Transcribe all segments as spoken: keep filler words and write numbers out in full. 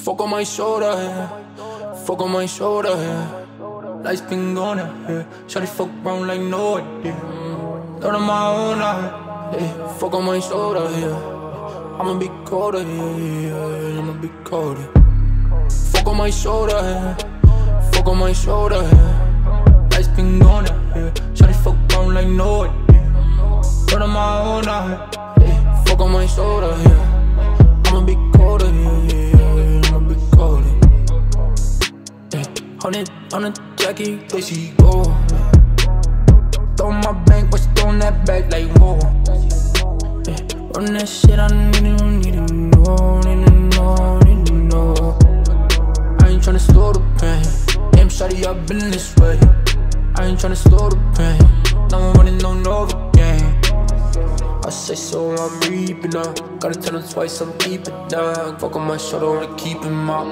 Fuck on my shoulder, yeah. Fuck on my shoulder, yeah. Lights been gone, yeah. Shawty fuck around like no idea. Not on my own, yeah. Fuck on my shoulder, yeah. I'ma be colder, yeah, yeah. I'ma be colder. Fuck on my shoulder, yeah. Fuck on my shoulder, yeah. Lights been gone, yeah. Shawty fuck around like no idea. Not on my own, yeah. Fuck on my shoulder, yeah. I'ma be colder, yeah, yeah. I'ma be colder. Yeah. Hundred on a Jackie, there she go. Throw my bank, but she throwing that back like whoa. Yeah. Run that shit, I need to, need to know, need to know, need to know. I ain't tryna slow the pain. Damn shawty, I've been this way. I ain't tryna slow the pain. Now I'm running on over game. I say so, I'm reaping up. Gotta tell them twice, I'm keeping down. Fuck on my shoulder, wanna keep him up.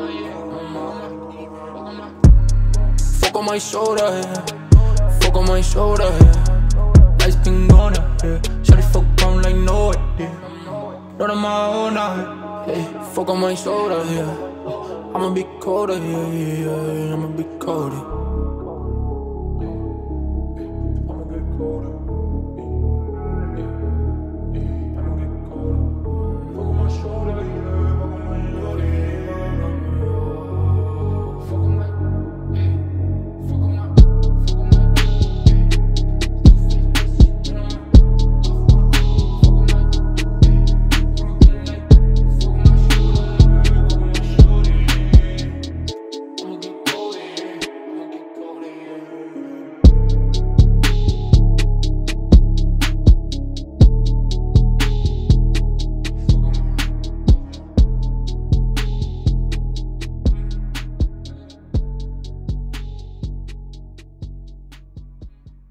Fuck on my shoulder, yeah. Fuck on my shoulder, yeah. Lights been gone, yeah. Shawty fuck around like no idea. Not on my own, yeah. Fuck on my shoulder, yeah. I'ma be colder, yeah, yeah, yeah. I'ma be colder.